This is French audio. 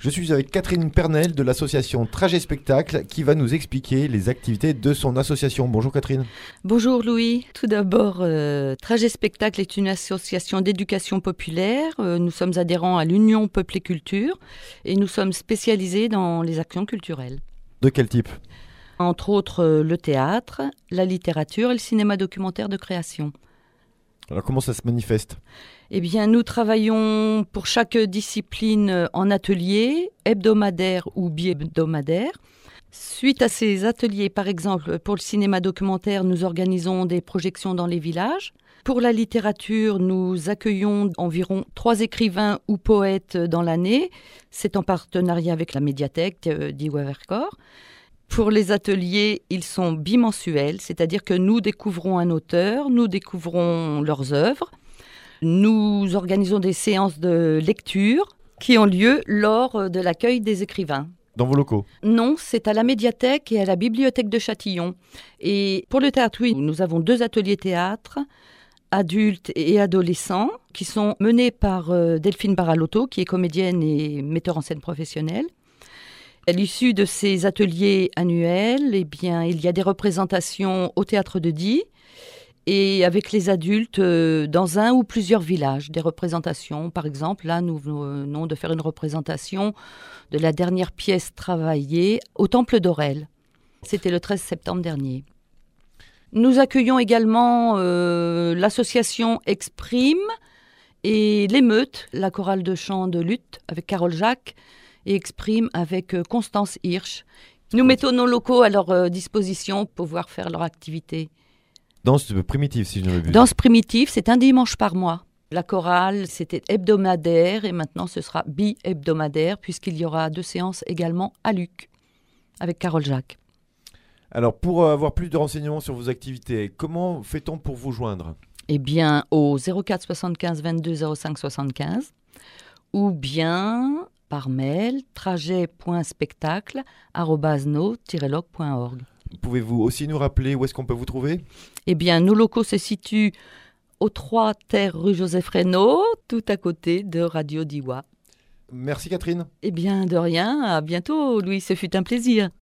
Je suis avec Catherine Pernel de l'association Trajet Spectacle qui va nous expliquer les activités de son association. Bonjour Catherine. Bonjour Louis. Tout d'abord, Trajet Spectacle est une association d'éducation populaire. Nous sommes adhérents à l'Union Peuple et Culture et nous sommes spécialisés dans les actions culturelles. De quel type ? Entre autres, le théâtre, la littérature et le cinéma documentaire de création. Alors comment ça se manifeste ? Eh bien, nous travaillons pour chaque discipline en atelier, hebdomadaire ou bi-hebdomadaire. Suite à ces ateliers, par exemple, pour le cinéma documentaire, nous organisons des projections dans les villages. Pour la littérature, nous accueillons environ 3 écrivains ou poètes dans l'année. C'est en partenariat avec la médiathèque d'Iwavercor. Pour les ateliers, ils sont bimensuels, c'est-à-dire que nous découvrons un auteur, nous découvrons leurs œuvres. Nous organisons des séances de lecture qui ont lieu lors de l'accueil des écrivains. Dans vos locaux ? Non, c'est à la médiathèque et à la bibliothèque de Châtillon. Et pour le théâtre, oui, nous avons 2 ateliers théâtre, adultes et adolescents, qui sont menés par Delphine Baralotto, qui est comédienne et metteur en scène professionnelle. À l'issue de ces ateliers annuels, eh bien, il y a des représentations au Théâtre de Die et avec les adultes dans un ou plusieurs villages. Des représentations, par exemple, là, nous venons de faire une représentation de la dernière pièce travaillée au Temple d'Aurel. C'était le 13 septembre dernier. Nous accueillons également l'association Exprime et l'Émeute, la chorale de chant de lutte avec Carole Jacques, et Exprime avec Constance Hirsch. Nous mettons nos locaux à leur disposition pour pouvoir faire leur activité. Danse primitive, si je ne m'abuse. Danse primitive, c'est un dimanche par mois. La chorale, c'était hebdomadaire et maintenant ce sera bi-hebdomadaire puisqu'il y aura 2 séances également à Luc avec Carole Jacques. Alors, pour avoir plus de renseignements sur vos activités, comment fait-on pour vous joindre ? Eh bien, au 04 75 22 05 75 ou bien par mail trajet.spectacle@no-log.org. Pouvez-vous aussi nous rappeler où est-ce qu'on peut vous trouver ? Eh bien, nos locaux se situent aux 3 terres rue Joseph Reynaud, tout à côté de Radio Diois. Merci Catherine. Eh bien, de rien. À bientôt, Louis. Ce fut un plaisir.